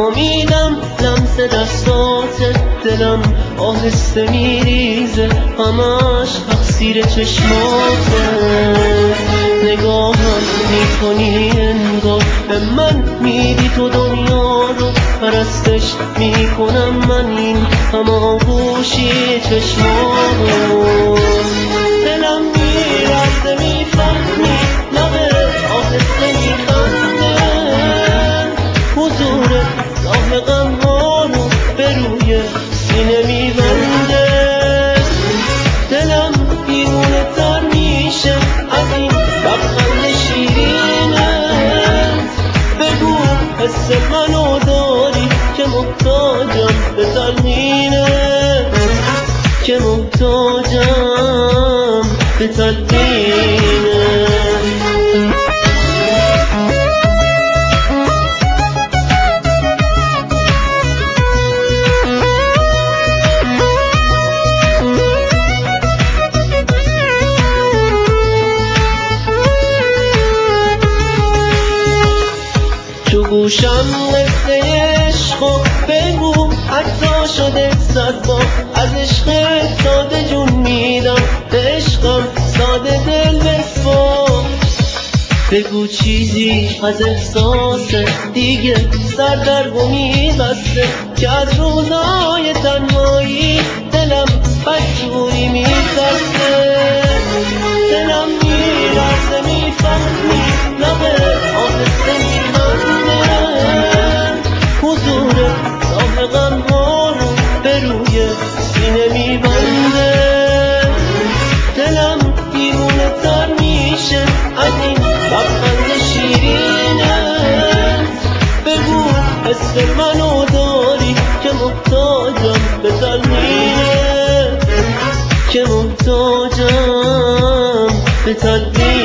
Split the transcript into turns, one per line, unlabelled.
امیدم لمس دستات، دلم آهسته میریزه، همش تقصیر چشماته. نگاهم میکنی انگار به من میدی تو دنیا رو، پرستش میکنم من این هماغوشی چشمامو. دلم میرزه میفهمی لبت آهسته میخنده، حضور راه غم ها رو به روی سینه میبنده. دلم دیوونه تر میشه از این لبخند شیرینت. بگو حس منو داری که محتاجم به تلقینت، که محتاجم به تلقینت. تو گوشم قصه عشقو بگو، حتی شده 100 بار از عشق ساده جون میدم، به عشقم ساده دل بسپار. بگو چیزی از احساس دیگه سردرگمی بسته، که از روزای تنهایی دلم بدجوری میترسه. دلم میرزه میفهمی لبه آهسته میخنده، حضور راه غم ها رو به روی سینه میبنده. دلم دیوونه تر میشه از این لبخند شیرینت. بگو حس منو داری که محتاجم به تلقینت، که محتاجم به تلقینت.